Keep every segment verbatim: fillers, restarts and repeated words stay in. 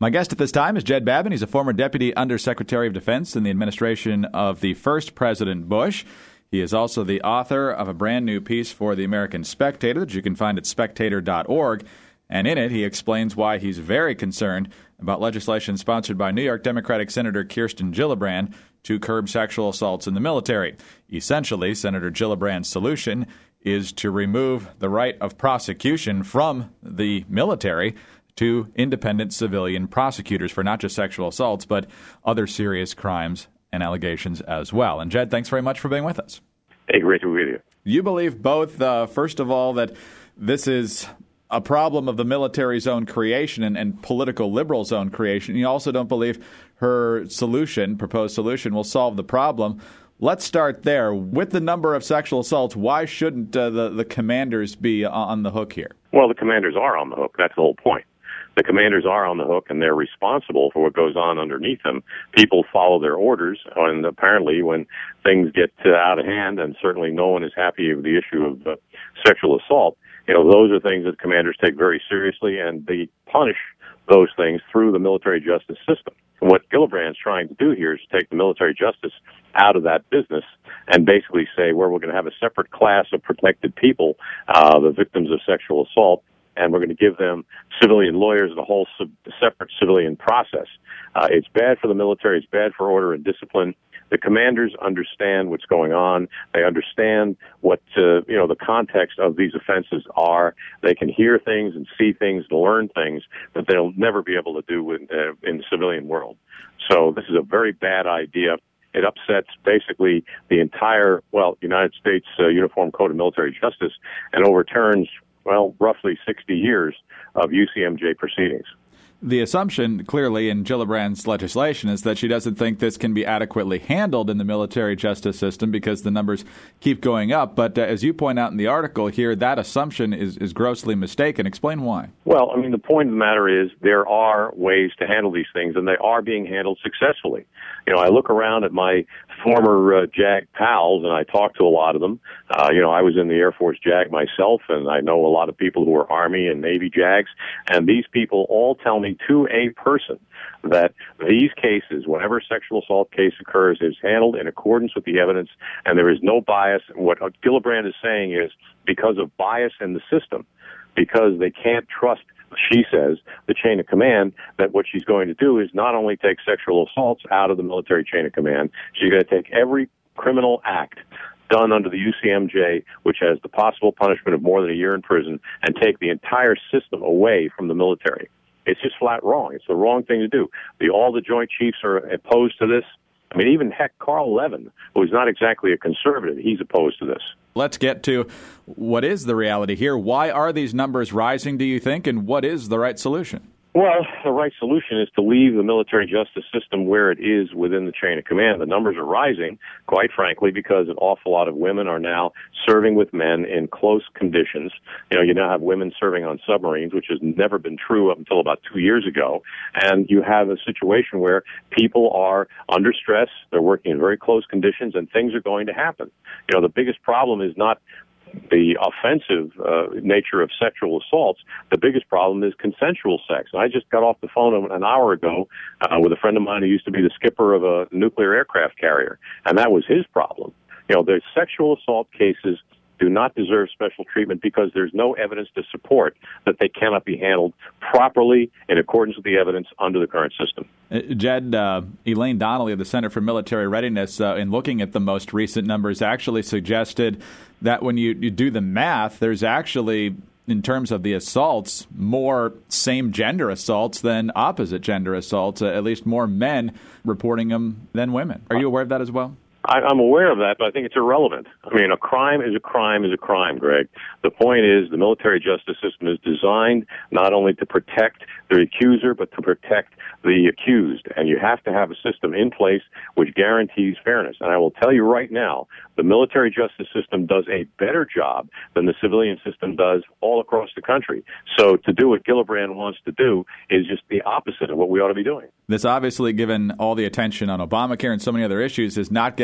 My guest at this time is Jed Babin. He's a former Deputy Undersecretary of Defense in the administration of the first President Bush. He is also the author of a brand new piece for the American Spectator that you can find at spectator dot org. And in it, he explains why he's very concerned about legislation sponsored by New York Democratic Senator Kirsten Gillibrand to curb sexual assaults in the military. Essentially, Senator Gillibrand's solution is to remove the right of prosecution from the military to independent civilian prosecutors for not just sexual assaults, but other serious crimes and allegations as well. And Jed, thanks very much for being with us. Hey, great to be with you. You believe both, uh, first of all, that this is a problem of the military's own creation and, and political liberals' own creation. You also don't believe her solution, proposed solution, will solve the problem. Let's start there. With the number of sexual assaults, why shouldn't uh, the, the commanders be on the hook here? Well, the commanders are on the hook. That's the whole point. The commanders are on the hook, and they're responsible for what goes on underneath them. People follow their orders, and apparently when things get uh, out of hand, and certainly no one is happy with the issue of uh, sexual assault, you know, those are things that commanders take very seriously, and they punish those things through the military justice system. And what Gillibrand's trying to do here is take the military justice out of that business and basically say, well, we're going to have a separate class of protected people, uh, the victims of sexual assault, and we're going to give them civilian lawyers and a whole sub- separate civilian process. Uh, it's bad for the military. It's bad for order and discipline. The commanders understand what's going on. They understand what, uh, you know, the context of these offenses are. They can hear things and see things and learn things that they'll never be able to do in, uh, in the civilian world. So this is a very bad idea. It upsets basically the entire, well, United States uh, Uniform Code of Military Justice and overturns, well, roughly sixty years of U C M J proceedings. The assumption, clearly, in Gillibrand's legislation is that she doesn't think this can be adequately handled in the military justice system because the numbers keep going up. But uh, as you point out in the article here, that assumption is, is grossly mistaken. Explain why. Well, I mean, the point of the matter is there are ways to handle these things, and they are being handled successfully. You know, I look around at my former uh, JAG pals, and I talk to a lot of them. Uh, you know, I was in the Air Force JAG myself, and I know a lot of people who are Army and Navy JAGs, and these people all tell me to a person that these cases, whenever a sexual assault case occurs, is handled in accordance with the evidence, and there is no bias. What Gillibrand is saying is because of bias in the system, because they can't trust, she says, the chain of command, that what she's going to do is not only take sexual assaults out of the military chain of command, she's going to take every criminal act done under the U C M J, which has the possible punishment of more than a year in prison, and take the entire system away from the military. It's just flat wrong. It's the wrong thing to do. The, all the Joint Chiefs are opposed to this. I mean, even, heck, Carl Levin, who is not exactly a conservative, he's opposed to this. Let's get to what is the reality here. Why are these numbers rising, do you think, and what is the right solution? Well, the right solution is to leave the military justice system where it is within the chain of command. The numbers are rising, quite frankly, because an awful lot of women are now serving with men in close conditions. You know, you now have women serving on submarines, which has never been true up until about two years ago. And you have a situation where people are under stress, they're working in very close conditions, and things are going to happen. You know, the biggest problem is not the offensive uh, nature of sexual assaults. The biggest problem is consensual sex. And I just got off the phone an hour ago uh, with a friend of mine who used to be the skipper of a nuclear aircraft carrier, and that was his problem. You know, the sexual assault cases do not deserve special treatment because there's no evidence to support that they cannot be handled properly in accordance with the evidence under the current system. Uh, Jed, uh, Elaine Donnelly of the Center for Military Readiness, uh, in looking at the most recent numbers, actually suggested that when you, you do the math, there's actually, in terms of the assaults, more same-gender assaults than opposite-gender assaults, uh, at least more men reporting them than women. Are you aware of that as well? I, I'm aware of that, but I think it's irrelevant. I mean, a crime is a crime is a crime, Greg. The point is the military justice system is designed not only to protect the accuser, but to protect the accused. And you have to have a system in place which guarantees fairness. And I will tell you right now, the military justice system does a better job than the civilian system does all across the country. So to do what Gillibrand wants to do is just the opposite of what we ought to be doing. This obviously, given all the attention on Obamacare and so many other issues, is not getting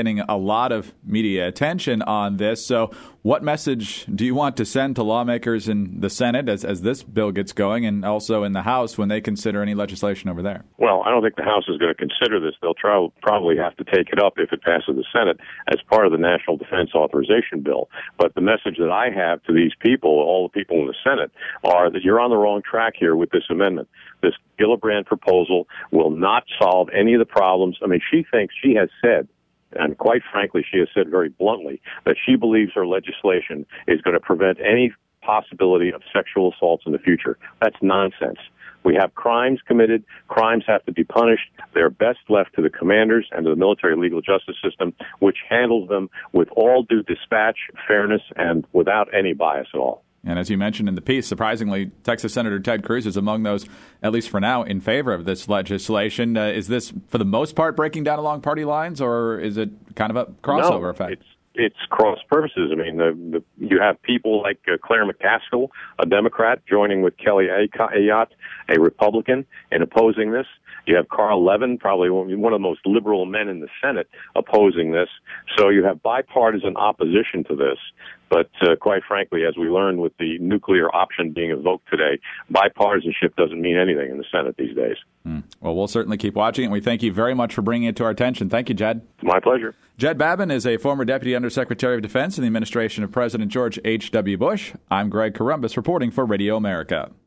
getting a lot of media attention on this. So what message do you want to send to lawmakers in the Senate as, as this bill gets going, and also in the House when they consider any legislation over there? Well, I don't think the House is going to consider this. They'll try, probably have to take it up if it passes the Senate as part of the National Defense Authorization Bill. But the message that I have to these people, all the people in the Senate, are that you're on the wrong track here with this amendment. This Gillibrand proposal will not solve any of the problems. I mean, she thinks, she has said, and quite frankly, she has said very bluntly, that she believes her legislation is going to prevent any possibility of sexual assaults in the future. That's nonsense. We have crimes committed. Crimes have to be punished. They're best left to the commanders and to the military legal justice system, which handles them with all due dispatch, fairness, and without any bias at all. And as you mentioned in the piece, surprisingly, Texas Senator Ted Cruz is among those, at least for now, in favor of this legislation. Uh, is this, for the most part, breaking down along party lines, or is it kind of a crossover no, effect? It's, it's cross purposes. I mean, the, the, you have people like uh, Claire McCaskill, a Democrat, joining with Kelly Ayotte, a Republican, in opposing this. You have Carl Levin, probably one of the most liberal men in the Senate, opposing this. So you have bipartisan opposition to this. But uh, quite frankly, as we learned with the nuclear option being evoked today, bipartisanship doesn't mean anything in the Senate these days. Mm. Well, we'll certainly keep watching it, and we thank you very much for bringing it to our attention. Thank you, Jed. My pleasure. Jed Babin is a former Deputy Undersecretary of Defense in the administration of President George H W. Bush. I'm Greg Columbus reporting for Radio America.